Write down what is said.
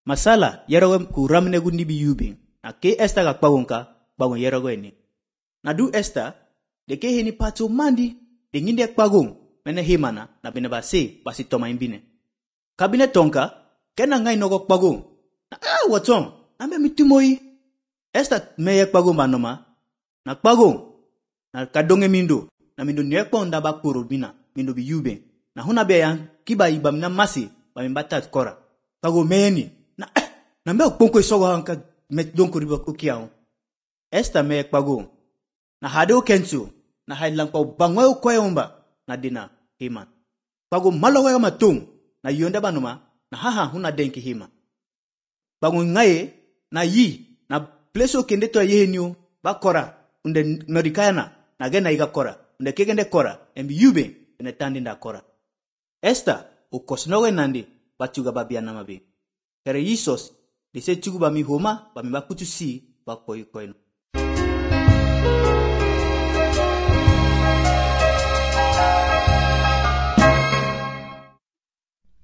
Masala yerago ku ramne gundi bi yubing. Na ke Esther ga kpagon yerago eni. Na du Esther de ke heni pato mandi de nginde kpagon mene himana na bine basi toma imbine. Kabine tonka kena ngai nogo kpagon. Na waton ambe mitumoi. Esther meye kpagon banoma na kpagon na kadonge mindo na mindo nyekpo ndaba kuro bina mindo bi yubing. Na huna be yan kiba iba mina masi ba mimbata kora. Kpagon meni na mbe okponko isogo hanka met donko riba kukiao. Esther meye kpagon na hade okentu na haidlang pa bangoy koyomba na dina hima. Kpagon malogo yo matung na yonde banoma na haha huna denki hima. Kpagon ngaye na yi na pleso kende to yehenyo ba kora unde Mordekaiana na gena iga kora unde kegende kora embi yube ene tandi nda kora. Esther ukosnoge nandi batuga babiana mabe. Kere Jesus dise tugu ba mi homa ba mi ba kutu si ba koy koyno.